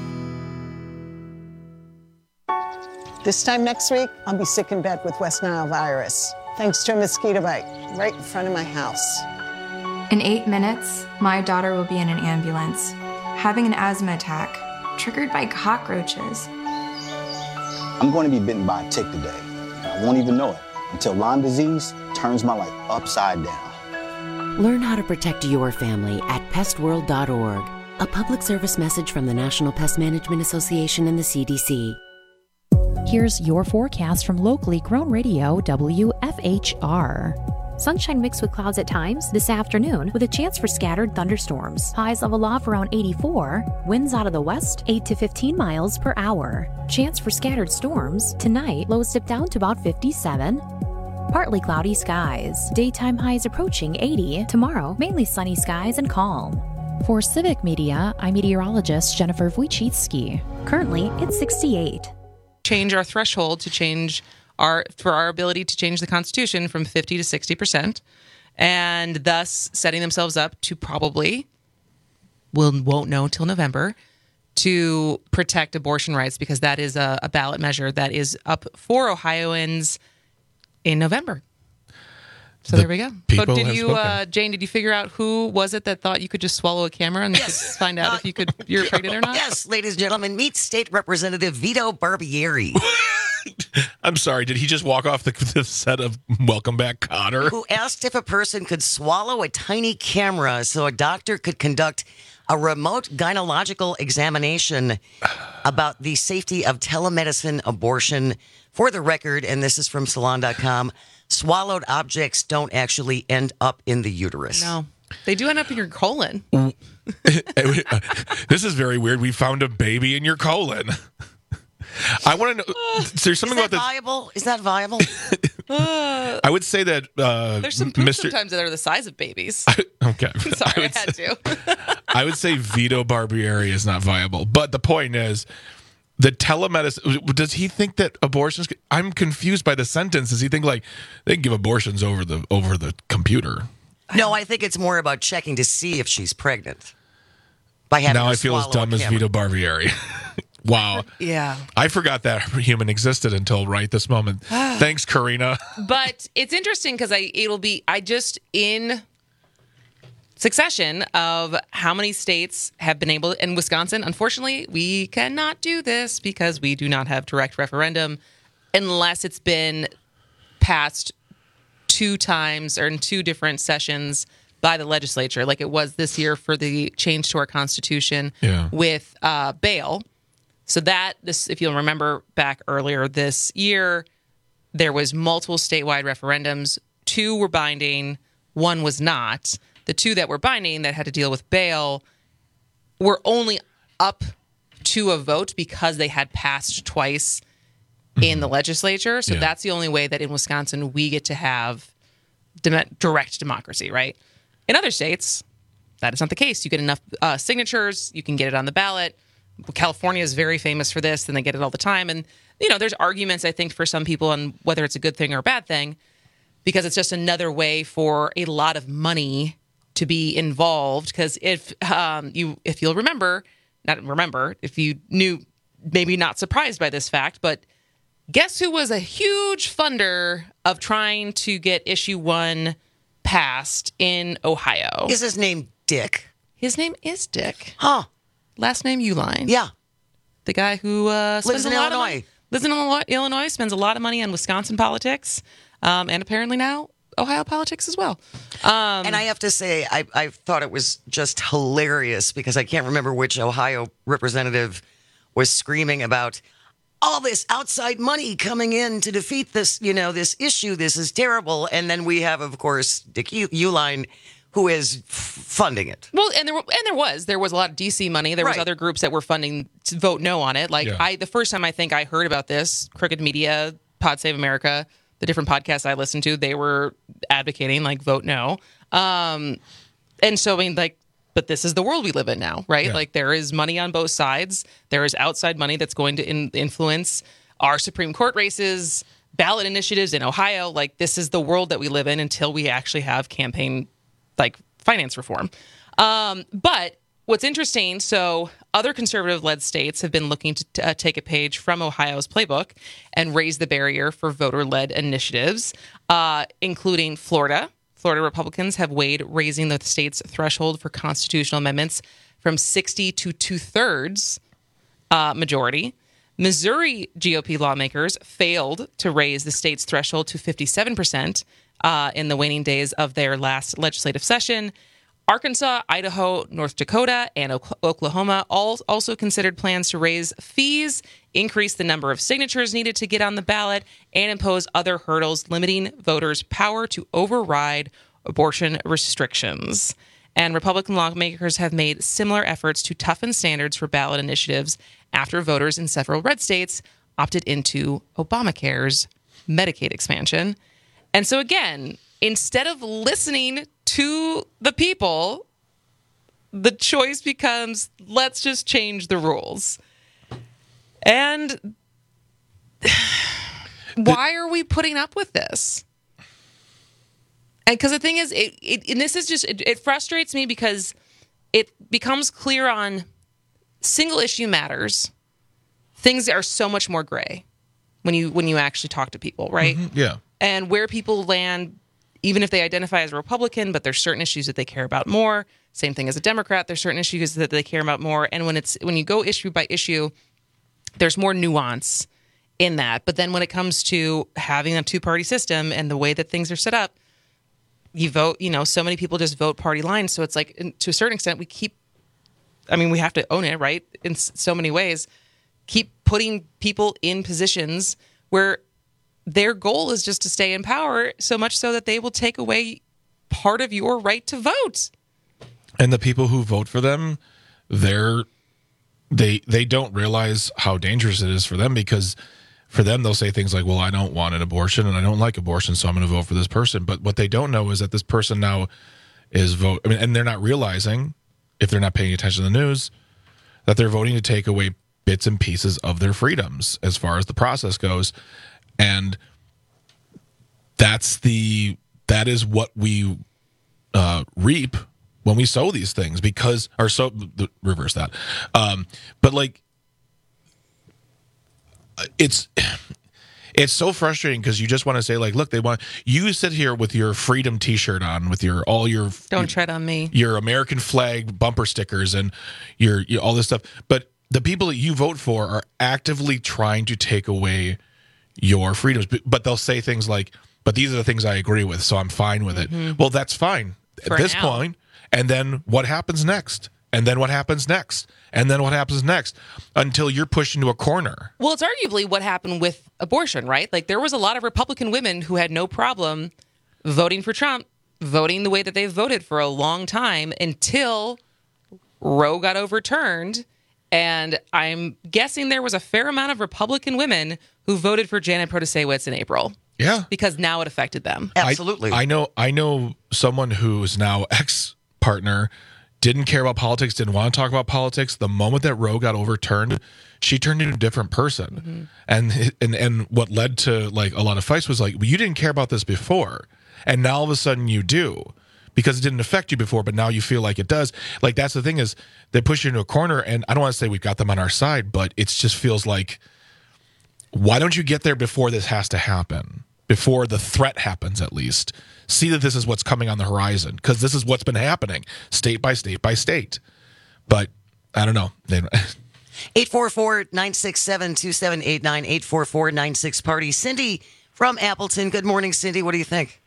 This time next week, I'll be sick in bed with West Nile virus, thanks to a mosquito bite right in front of my house. In 8 minutes, my daughter will be in an ambulance, having an asthma attack, triggered by cockroaches. I'm going to be bitten by a tick today. I won't even know it until Lyme disease turns my life upside down. Learn how to protect your family at pestworld.org. A public service message from the National Pest Management Association and the CDC. Here's your forecast from locally grown radio WFHR. Sunshine mixed with clouds at times this afternoon with a chance for scattered thunderstorms. Highs level off around 84. Winds out of the west 8 to 15 miles per hour. Chance for scattered storms. Tonight, lows dip down to about 57. Partly cloudy skies. Daytime highs approaching 80. Tomorrow, mainly sunny skies and calm. For Civic Media, I'm meteorologist Jennifer Wojcicki. Currently, it's 68. Change our threshold to change our ability to change the Constitution from 50 to 60%, and thus setting themselves up to probably won't know till November to protect abortion rights, because that is a ballot measure that is up for Ohioans in November. So there we go. So did you, Jane, did you figure out who was it that thought you could just swallow a camera and yes. Find out if you're pregnant or not? Yes, ladies and gentlemen, meet State Representative Vito Barbieri. I'm sorry, did he just walk off the set of Welcome Back, Kotter? Who asked if a person could swallow a tiny camera so a doctor could conduct a remote gynecological examination about the safety of telemedicine abortion. For the record, and this is from Salon.com, swallowed objects don't actually end up in the uterus. No, they do end up in your colon. This is very weird. We found a baby in your colon. I want to know. There's something about this. Viable? Is that viable? I would say that there's some poops sometimes that are the size of babies. Okay, Sorry, I had to. I would say Vito Barbieri is not viable, but the point is, the telemedicine. Does he think that abortions? I'm confused by the sentence. Does he think like they can give abortions over the computer? No, I think it's more about checking to see if she's pregnant. By having now I feel as dumb as Vito Barbieri. Wow. Yeah. I forgot that human existed until right this moment. Thanks, Karina. But it's interesting because I just in succession of how many states have been able, and Wisconsin, unfortunately, we cannot do this because we do not have direct referendum unless it's been passed 2 times or in 2 different sessions by the legislature, like it was this year for the change to our Constitution with bail. So if you'll remember back earlier this year, there was multiple statewide referendums. 2 were binding, 1 was not. The 2 that were binding that had to deal with bail were only up to a vote because they had passed twice in the legislature. So that's the only way that in Wisconsin we get to have direct democracy, right? In other states, that is not the case. You get enough signatures, you can get it on the ballot. California is very famous for this, and they get it all the time. And, there's arguments, I think, for some people on whether it's a good thing or a bad thing, because it's just another way for a lot of money to be involved. Because if you'll remember, if you knew, maybe not surprised by this fact, but guess who was a huge funder of trying to get issue 1 passed in Ohio? Is his name Dick? His name is Dick. Huh. Last name Uline. Yeah. The guy who lives in Illinois. Lives in Illinois, spends a lot of money on Wisconsin politics, and apparently now Ohio politics as well. And I have to say, I thought it was just hilarious because I can't remember which Ohio representative was screaming about all this outside money coming in to defeat this, this issue. This is terrible. And then we have, of course, Dick Uline, who is funding it. Well, and there was a lot of DC money. There was other groups that were funding to vote no on it. Like the first time I think I heard about this, Crooked Media, Pod Save America, the different podcasts I listened to, they were advocating like vote no. And so but this is the world we live in now, right? Yeah. Like there is money on both sides. There is outside money that's going to influence our Supreme Court races, ballot initiatives in Ohio. Like this is the world that we live in until we actually have campaign finance reform. But what's interesting, so other conservative-led states have been looking to take a page from Ohio's playbook and raise the barrier for voter-led initiatives, including Florida. Florida Republicans have weighed raising the state's threshold for constitutional amendments from 60 to 2/3 majority. Missouri GOP lawmakers failed to raise the state's threshold to 57%. In the waning days of their last legislative session. Arkansas, Idaho, North Dakota, and Oklahoma all also considered plans to raise fees, increase the number of signatures needed to get on the ballot, and impose other hurdles limiting voters' power to override abortion restrictions. And Republican lawmakers have made similar efforts to toughen standards for ballot initiatives after voters in several red states opted into Obamacare's Medicaid expansion. And so again, instead of listening to the people, the choice becomes, let's just change the rules. And why are we putting up with this? And because the thing is, it frustrates me because it becomes clear on single issue matters. Things are so much more gray when you actually talk to people, right? Mm-hmm. Yeah. And where people land, even if they identify as a Republican, but there's certain issues that they care about more. Same thing as a Democrat. There's certain issues that they care about more. And when you go issue by issue, there's more nuance in that. But then when it comes to having a two-party system and the way that things are set up, you vote, so many people just vote party lines. So it's like, to a certain extent, we have to own it, right? In so many ways, keep putting people in positions where their goal is just to stay in power, so much so that they will take away part of your right to vote. And the people who vote for them, they don't realize how dangerous it is for them, because for them, they'll say things like, well, I don't want an abortion and I don't like abortion, so I'm going to vote for this person. But what they don't know is that this person now is and they're not realizing, if they're not paying attention to the news, that they're voting to take away bits and pieces of their freedoms as far as the process goes. And that is what we reap when we sow these things, reverse that. But like, it's so frustrating, because you just want to say, like, look, you sit here with your freedom t-shirt on, with don't tread on me, your American flag bumper stickers and your all this stuff. But the people that you vote for are actively trying to take away your freedoms. But they'll say things like, but these are the things I agree with, so I'm fine with it. Mm-hmm. Well, that's fine For at this now. point. And then what happens next? And then what happens next? And then what happens next? Until you're pushed into a corner. Well, it's arguably what happened with abortion, right? Like, there was a lot of Republican women who had no problem voting for Trump, voting the way that they voted for a long time, until Roe got overturned. And I'm guessing there was a fair amount of Republican women who voted for Janet Protasewicz in April. Yeah. Because now it affected them. Absolutely. I know someone who's now ex-partner didn't care about politics, didn't want to talk about politics. The moment that Roe got overturned, she turned into a different person. Mm-hmm. And what led to like a lot of fights was like, well, you didn't care about this before, and now all of a sudden you do, because it didn't affect you before, but now you feel like it does. Like, that's the thing, is they push you into a corner, and I don't want to say we've got them on our side, but it just feels like, why don't you get there before this has to happen? Before the threat happens, at least. See that this is what's coming on the horizon, because this is what's been happening state by state by state. But I don't know. 844-967-2789, 844-96-PARTY. Cindy from Appleton. Good morning, Cindy. What do you think?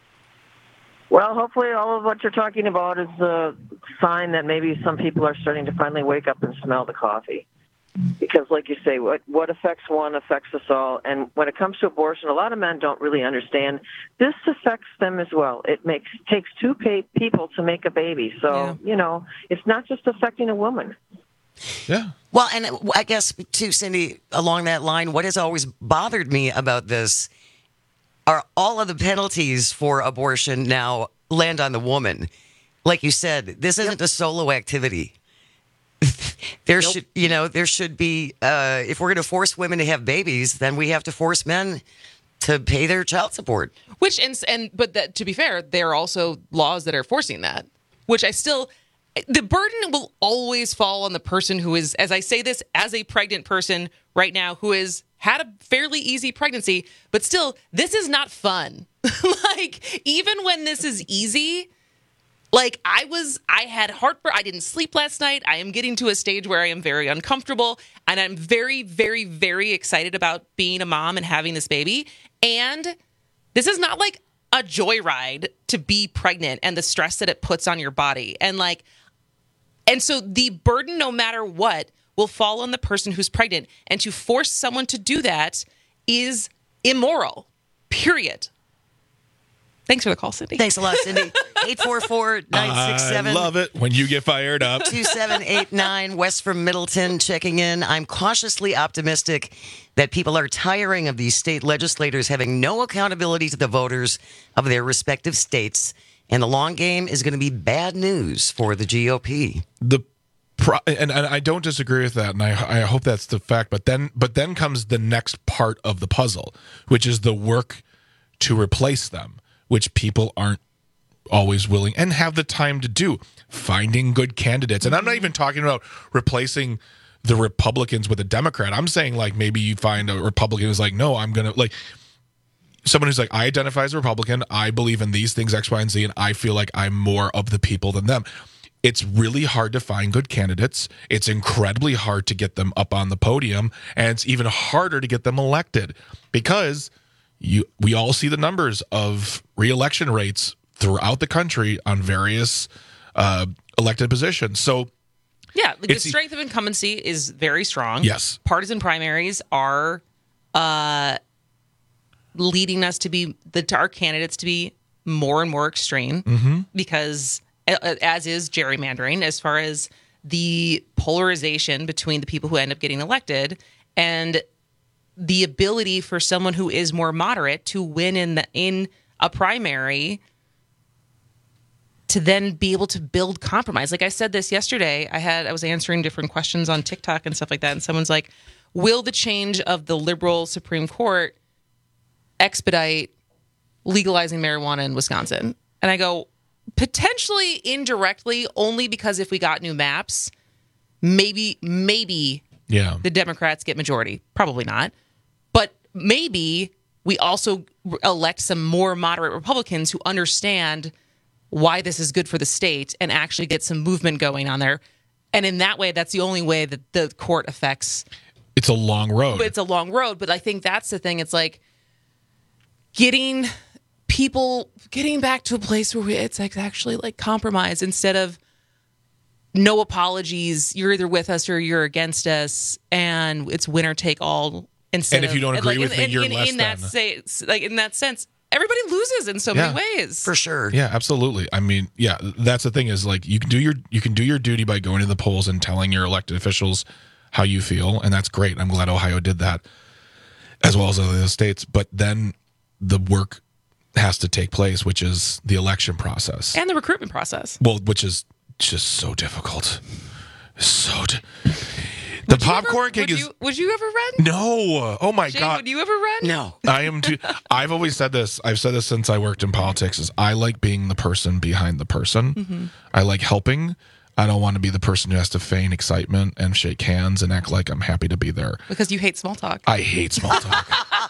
Well, hopefully all of what you're talking about is a sign that maybe some people are starting to finally wake up and smell the coffee. Because, like you say, what affects one affects us all. And when it comes to abortion, a lot of men don't really understand this affects them as well. It takes two people to make a baby. So, it's not just affecting a woman. Yeah. Well, and I guess, too, Cindy, along that line, what has always bothered me about this are all of the penalties for abortion now land on the woman. Like you said, this isn't a solo activity. There should be, if we're going to force women to have babies, then we have to force men to pay their child support. But to be fair, there are also laws that are forcing that, which the burden will always fall on the person who is, as I say this, as a pregnant person right now, who has had a fairly easy pregnancy, but still, this is not fun. Like, even when this is easy, like, I had heartburn. I didn't sleep last night. I am getting to a stage where I am very uncomfortable, and I'm very, very, very excited about being a mom and having this baby. And this is not like a joyride to be pregnant and the stress that it puts on your body. And so the burden, no matter what, will fall on the person who's pregnant. And to force someone to do that is immoral, period. Thanks for the call, Cindy. Thanks a lot, Cindy. 844-967. I love it when you get fired up. 2789, West from Middleton checking in. I'm cautiously optimistic that people are tiring of these state legislators having no accountability to the voters of their respective states. And the long game is going to be bad news for the GOP. And I don't disagree with that, and I hope that's the fact. But then comes the next part of the puzzle, which is the work to replace them, which people aren't always willing and have the time to do. Finding good candidates. And I'm not even talking about replacing the Republicans with a Democrat. I'm saying, like, maybe you find a Republican who's like, no, I'm going to, like, someone who's like, I identify as a Republican, I believe in these things, X, Y, and Z, and I feel like I'm more of the people than them. It's really hard to find good candidates. It's incredibly hard to get them up on the podium, and it's even harder to get them elected because we all see the numbers of re-election rates throughout the country on various elected positions. So yeah, the strength of incumbency is very strong. Yes. Partisan primaries are leading us to be our candidates to be more and more extreme because as is gerrymandering as far as the polarization between the people who end up getting elected and the ability for someone who is more moderate to win in a primary to then be able to build compromise. Like I said this yesterday, I was answering different questions on TikTok and stuff like that, and someone's like, will the change of the liberal Supreme Court expedite legalizing marijuana in Wisconsin? And I go, potentially indirectly, only because if we got new maps, maybe the Democrats get majority. Probably not. But maybe we also elect some more moderate Republicans who understand why this is good for the state and actually get some movement going on there. And in that way, that's the only way that the court affects. It's a long road. But it's a long road. But I think that's the thing. It's like getting back to a place where it's like actually like compromise instead of no apologies. You're either with us or you're against us, and it's winner take all. And if you don't agree with me, you're less than. In that sense, everybody loses in so many ways. For sure. Yeah, absolutely. I mean, yeah, that's the thing is like you can do your duty by going to the polls and telling your elected officials how you feel, and that's great. I'm glad Ohio did that, as well as other states. But then the work has to take place, which is the election process and the recruitment process. Well, which is just so difficult. The popcorn gig is. Would you ever run? No. Oh my Shane, God. Would you ever run? No. I am too. I've always said this. I've said this since I worked in politics. Is I like being the person behind the person. Mm-hmm. I like helping. I don't want to be the person who has to feign excitement and shake hands and act like I'm happy to be there. Because you hate small talk. I hate small talk.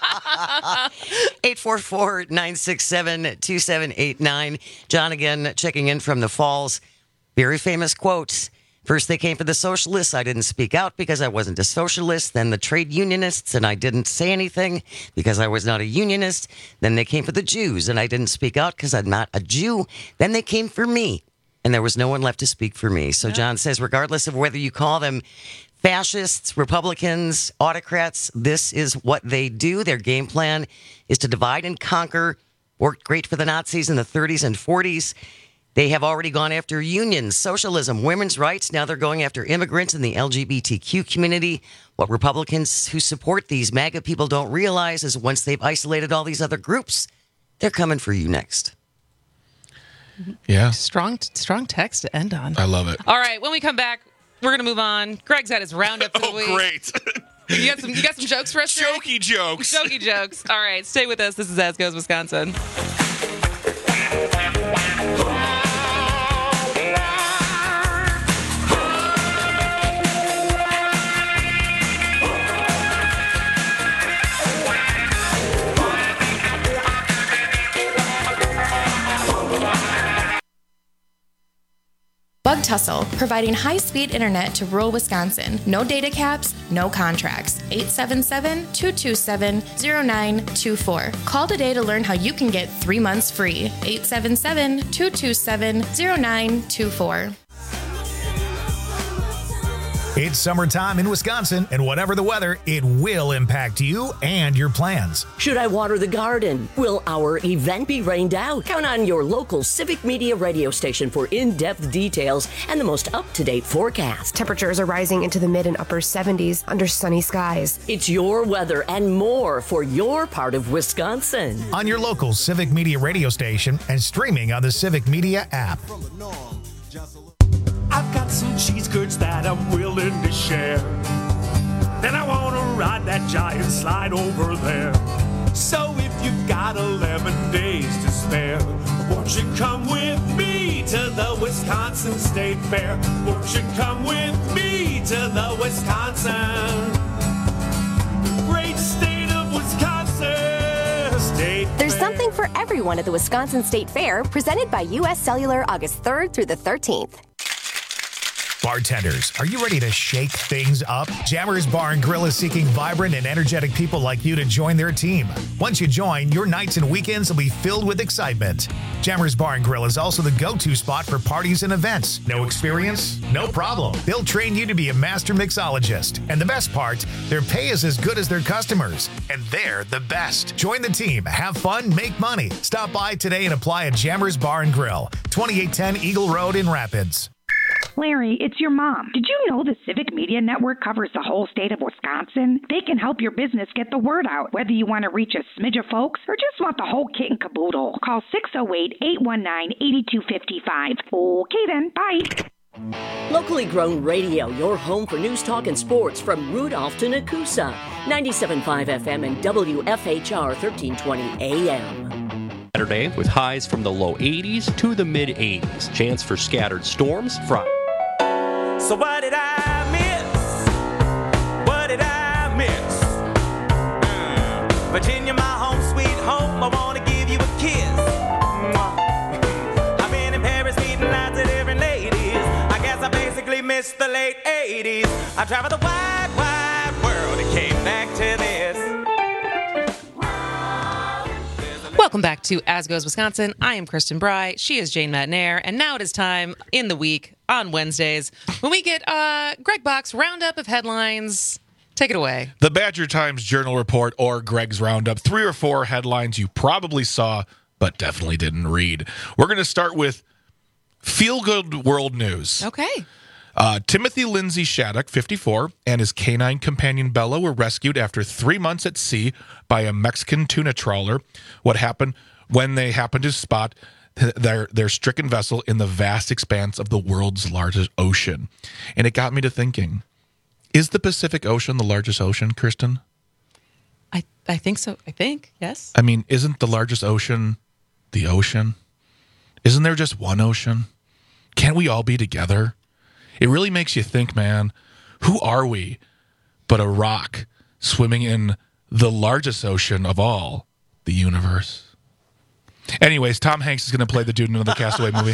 844-967-2789. John again checking in from the Falls. Very famous quotes. First, they came for the socialists. I didn't speak out because I wasn't a socialist. Then the trade unionists, and I didn't say anything because I was not a unionist. Then they came for the Jews, and I didn't speak out because I'm not a Jew. Then they came for me, and there was no one left to speak for me. So John says, regardless of whether you call them fascists, Republicans, autocrats, this is what they do. Their game plan is to divide and conquer. Worked great for the Nazis in the 30s and 40s. They have already gone after unions, socialism, women's rights. Now they're going after immigrants in the LGBTQ community. What Republicans who support these MAGA people don't realize is once they've isolated all these other groups, they're coming for you next. Yeah. Strong text to end on. I love it. All right, when we come back, we're going to move on. Greg's had his roundup for the week. Great. You got some jokes for us, Greg? Jokey jokes. Jokey jokes. All right, stay with us. This is As Goes Wisconsin. Bug Tussle, providing high-speed internet to rural Wisconsin. No data caps, no contracts. 877-227-0924. Call today to learn how you can get 3 months free. 877-227-0924. It's summertime in Wisconsin, and whatever the weather, it will impact you and your plans. Should I water the garden? Will our event be rained out? Count on your local Civic Media radio station for in-depth details and the most up-to-date forecast. Temperatures are rising into the mid and upper 70s under sunny skies. It's your weather and more for your part of Wisconsin. On your local Civic Media radio station and streaming on the Civic Media app. I've got some cheese curds that I'm willing to share. Then I want to ride that giant slide over there. So if you've got 11 days to spare, won't you come with me to the Wisconsin State Fair? Won't you come with me to the Wisconsin? Great state of Wisconsin State There's something for everyone at the Wisconsin State Fair, presented by U.S. Cellular August 3rd through the 13th. Bartenders, are you ready to shake things up? Jammers Bar and Grill is seeking vibrant and energetic people like you to join their team. Once you join, your nights and weekends will be filled with excitement. Jammers Bar and Grill is also the go-to spot for parties and events. No experience? No problem. They'll train you to be a master mixologist. And the best part, their pay is as good as their customers. And they're the best. Join the team, have fun, make money. Stop by today and apply at Jammers Bar and Grill, 2810 Eagle Road in Rapids. Larry, it's your mom. Did you know the Civic Media Network covers the whole state of Wisconsin? They can help your business get the word out, whether you want to reach a smidge of folks or just want the whole kit and caboodle. Call 608-819-8255. Okay then, bye. Locally grown radio, your home for news, talk, and sports from Rudolph to Nakusa. 97.5 FM and WFHR 1320 AM. Saturday with highs from the low 80s to the mid 80s. Chance for scattered storms Friday. So what did I miss? What did I miss? Virginia, my home sweet home, I want to give you a kiss. I've been in Paris meeting lots of different ladies. I guess I basically missed the late 80s. I traveled the wide, wide world and came back to this. Welcome back to As Goes Wisconsin. I am Kristen Bry. She is Jane Matnair. And now it is time in the week on Wednesdays when we get Greg Bach's roundup of headlines. Take it away. The Badger Times Journal Report or Greg's Roundup. 3 or 4 headlines you probably saw but definitely didn't read. We're going to start with feel-good world news. Okay. Timothy Lindsay Shattuck, 54, and his canine companion Bella were rescued after 3 months at sea by a Mexican tuna trawler. What happened when they happened to spot their stricken vessel in the vast expanse of the world's largest ocean? And it got me to thinking, is the Pacific Ocean the largest ocean, Kristen? I think so. I think, yes. I mean, isn't the largest ocean the ocean? Isn't there just one ocean? Can't we all be together? It really makes you think, man, who are we but a rock swimming in the largest ocean of all, the universe? Anyways, Tom Hanks is going to play the dude in another Castaway movie.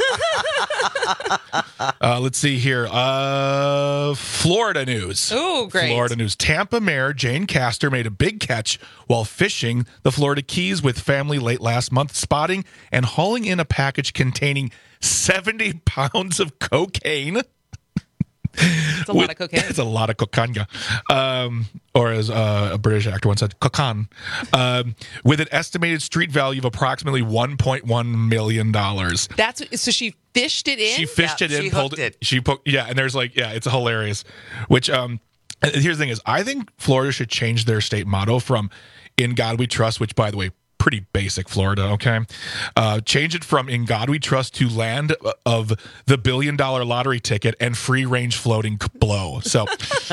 Let's see here. Florida news. Oh, great. Florida news. Tampa Mayor Jane Castor made a big catch while fishing the Florida Keys with family late last month, spotting and hauling in a package containing 70 pounds of cocaine. It's a lot of cocaine. It's a lot of cocaine. Or as a British actor once said, cocaine. With an estimated street value of approximately $1.1 million. So she fished it in? She fished it in. She hooked it. And there's it's hilarious. Which, here's the thing is, I think Florida should change their state motto from "In God We Trust," which, by the way, pretty basic Florida, okay? Change it from "In God We Trust" to "Land of the $1 billion lottery ticket and free range floating blow." So,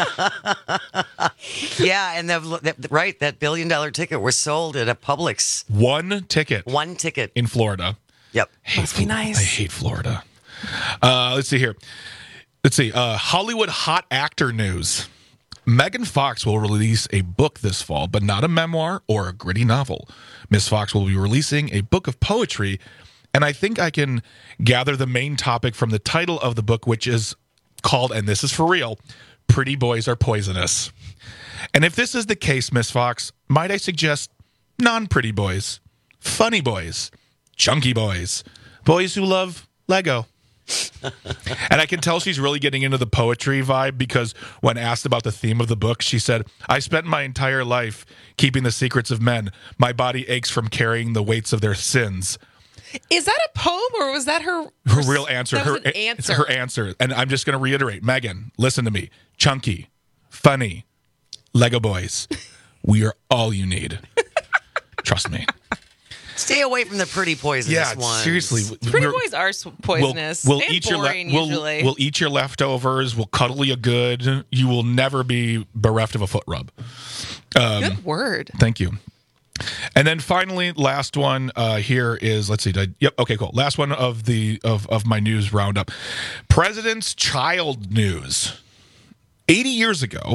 yeah, and that $1 billion ticket was sold at a Publix. One ticket in Florida. Yep, must be nice. I hate Florida. Let's see here. Hollywood hot actor news. Megan Fox will release a book this fall, but not a memoir or a gritty novel. Miss Fox will be releasing a book of poetry, and I think I can gather the main topic from the title of the book, which is called, and this is for real, Pretty Boys Are Poisonous. And if this is the case, Miss Fox, might I suggest non-pretty boys, funny boys, chunky boys, boys who love Lego. And I can tell she's really getting into the poetry vibe because when asked about the theme of the book, she said, "I spent my entire life keeping the secrets of men. My body aches from carrying the weights of their sins." Is that a poem or was that her real answer? That was an answer. Her answer. And I'm just going to reiterate. Megan, listen to me. Chunky, funny, Lego boys. We are all you need. Trust me. Stay away from the pretty poisonous ones. Seriously. Pretty boys are poisonous. We'll and eat boring, usually. We'll eat your leftovers. We'll cuddle you good. You will never be bereft of a foot rub. Good word. Thank you. And then finally, last one here is, let's see. Okay, cool. Last one of my news roundup. President's child news. 80 years ago,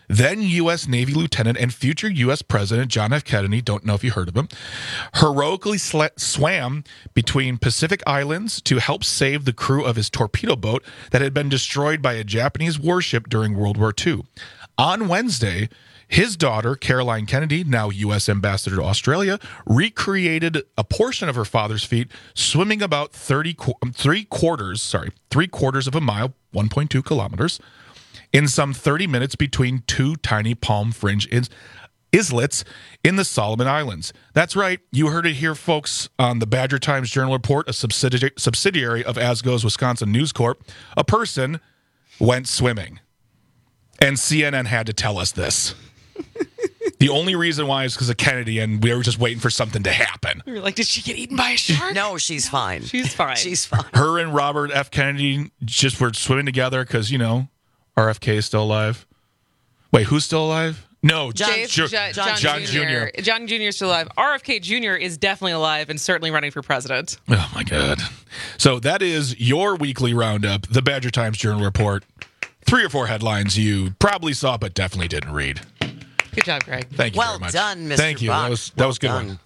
then U.S. Navy Lieutenant and future U.S. President John F. Kennedy, don't know if you heard of him, heroically swam between Pacific Islands to help save the crew of his torpedo boat that had been destroyed by a Japanese warship during World War II. On Wednesday, his daughter, Caroline Kennedy, now U.S. Ambassador to Australia, recreated a portion of her father's feat, swimming about three quarters of a mile, 1.2 kilometers, in some 30 minutes between two tiny palm fringe islets in the Solomon Islands. That's right. You heard it here, folks, on the Badger Times Journal Report, a subsidiary of ASGO's Wisconsin News Corp. A person went swimming. And CNN had to tell us this. The only reason why is because of Kennedy, and we were just waiting for something to happen. We were like, did she get eaten by a shark? No, she's fine. She's fine. She's fine. Her and Robert F. Kennedy just were swimming together because, RFK is still alive. Wait, who's still alive? No, John Jr. John Jr. is still alive. RFK Jr. is definitely alive and certainly running for president. Oh, my God. So that is your weekly roundup, the Badger Times Journal Report. 3 or 4 headlines you probably saw but definitely didn't read. Good job, Greg. Thank you very much. Well done, Mr. Thank you. Bach. That was a good one.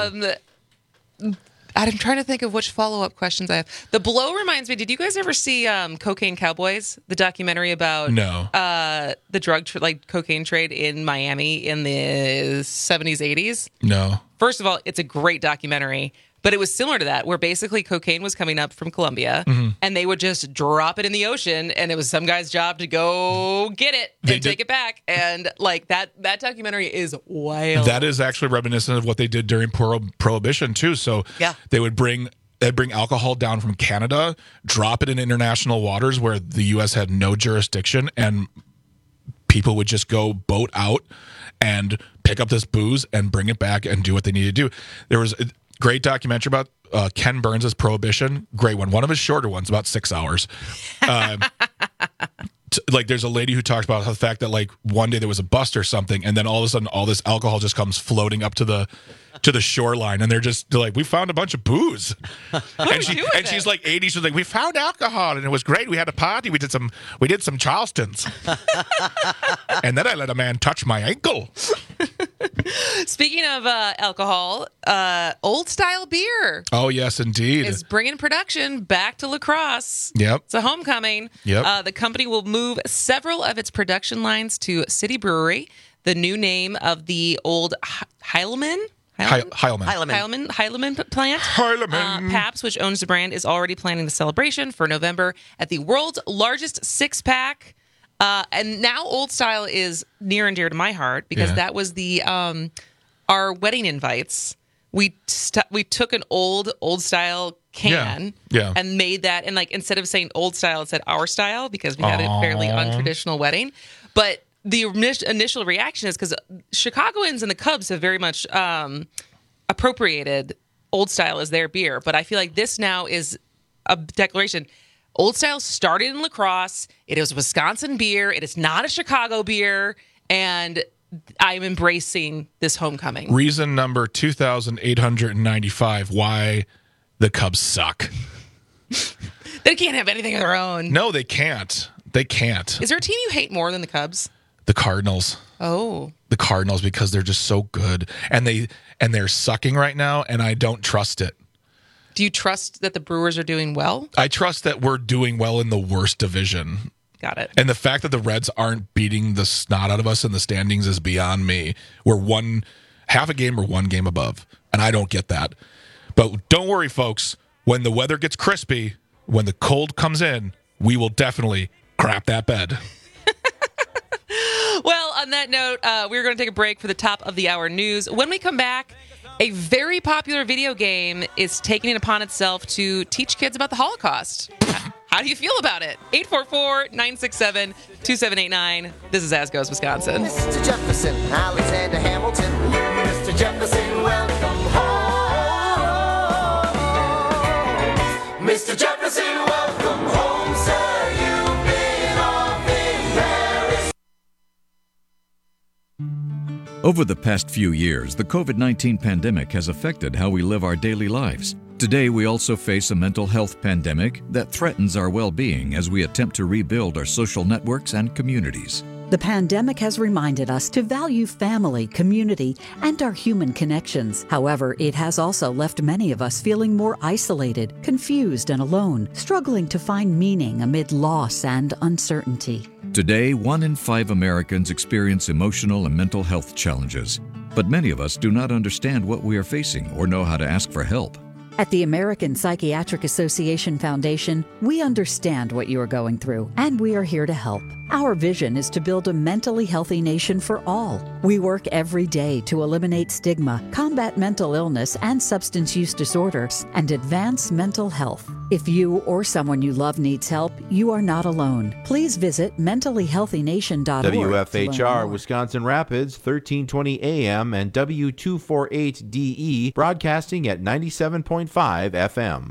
I'm trying to think of which follow-up questions I have. The Blow reminds me, did you guys ever see Cocaine Cowboys, the documentary about the cocaine trade in Miami in the 70s, 80s? No. First of all, it's a great documentary. But it was similar to that, where basically cocaine was coming up from Colombia, and they would just drop it in the ocean, and it was some guy's job to go get it and take it back. And like that documentary is wild. That is actually reminiscent of what they did during Prohibition too. So they'd bring alcohol down from Canada, drop it in international waters where the U.S. had no jurisdiction, and people would just go boat out and pick up this booze and bring it back and do what they needed to do. There was great documentary about Ken Burns' Prohibition. Great one. One of his shorter ones, about 6 hours. There's a lady who talked about the fact that one day there was a bust or something, and then all of a sudden all this alcohol just comes floating up to the shoreline, and they're like, we found a bunch of booze. She's like 80. She's like, we found alcohol, and it was great. We had a party. We did some Charlestons. And then I let a man touch my ankle. Speaking of alcohol, Old Style Beer. Oh, yes, indeed. Is bringing production back to La Crosse. Yep. It's a homecoming. Yep. The company will move several of its production lines to City Brewery. The new name of the old Heilemann plant. Pabst, which owns the brand, is already planning the celebration for November at the world's largest 6-pack. And now Old Style is near and dear to my heart because that was the our wedding invites. We took an old Style can and made that, and instead of saying Old Style, it said Our Style because we had a fairly untraditional wedding. But the initial reaction is because Chicagoans and the Cubs have very much appropriated Old Style as their beer. But I feel like this now is a declaration. Old Style started in La Crosse. It is Wisconsin beer. It is not a Chicago beer. And I'm embracing this homecoming. Reason number 2,895 why the Cubs suck. They can't have anything of their own. No, they can't. They can't. Is there a team you hate more than the Cubs? The Cardinals. Oh. The Cardinals, because they're just so good. And they're sucking right now, and I don't trust it. Do you trust that the Brewers are doing well? I trust that we're doing well in the worst division. Got it. And the fact that the Reds aren't beating the snot out of us in the standings is beyond me. We're half a game or one game above, and I don't get that. But don't worry, folks. When the weather gets crispy, when the cold comes in, we will definitely crap that bed. Well, on that note, we're going to take a break for the top of the hour news. When we come back, a very popular video game is taking it upon itself to teach kids about the Holocaust. How do you feel about it? 844-967-2789. This is As Goes Wisconsin. Mr. Jefferson, Alexander Hamilton. Mr. Jefferson, welcome home. Mr. Jefferson, welcome home, sir. You've been off in Paris. Over the past few years, the COVID-19 pandemic has affected how we live our daily lives. Today, we also face a mental health pandemic that threatens our well-being as we attempt to rebuild our social networks and communities. The pandemic has reminded us to value family, community, and our human connections. However, it has also left many of us feeling more isolated, confused, and alone, struggling to find meaning amid loss and uncertainty. Today, 1 in 5 Americans experience emotional and mental health challenges, but many of us do not understand what we are facing or know how to ask for help. At the American Psychiatric Association Foundation, we understand what you are going through, and we are here to help. Our vision is to build a mentally healthy nation for all. We work every day to eliminate stigma, combat mental illness and substance use disorders, and advance mental health. If you or someone you love needs help, you are not alone. Please visit mentallyhealthynation.org. WFHR Wisconsin Rapids, 1320 AM and W248DE, broadcasting at 97.5 FM.